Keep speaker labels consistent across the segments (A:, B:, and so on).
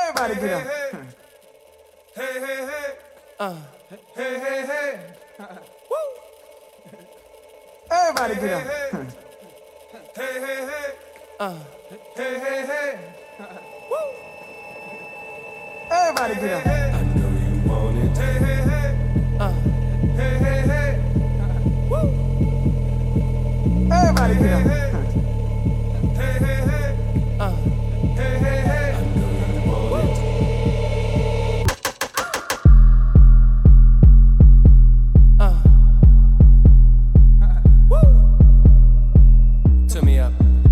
A: Everybody get up.
B: Hey, hey, hey. Hey, hey, hey.
A: Woo. Everybody get up.
B: Hey, hey, hey. Hey, hey, hey.
A: Woo. Everybody get up.
B: I know you want it. Hey, hey, hey. Hey, hey, hey.
A: Woo. Everybody get up.
B: Hey, hey, hey. Hey, hey, hey. I know you want it. Turn me up.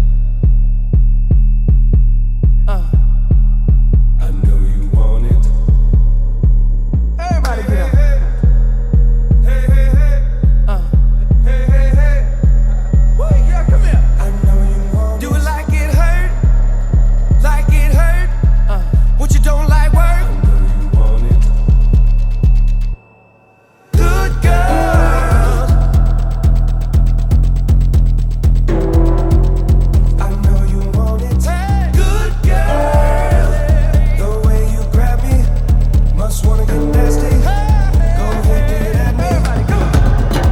B: I know you want it.
A: Everybody get up.
B: Hey, hey, hey. Hey, hey, hey.
A: Woo. Yeah, come here.
B: I know you want it. Do it like it hurt. Like it hurt. What you don't like work. I know you want it. Good girl. I know you want it. Good girl. The way you grab me, must wanna get nasty. Go ahead, do it at me.
A: Everybody come on.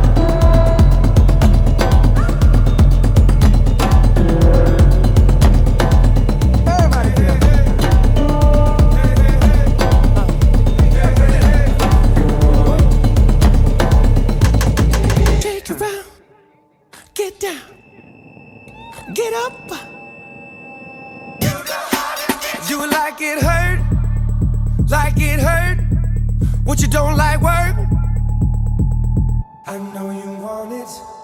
A: Everybody get up.
C: Shake around, get down, get up.
B: Do it like it hurt, like it hurt. What you don't like work. I know you want it.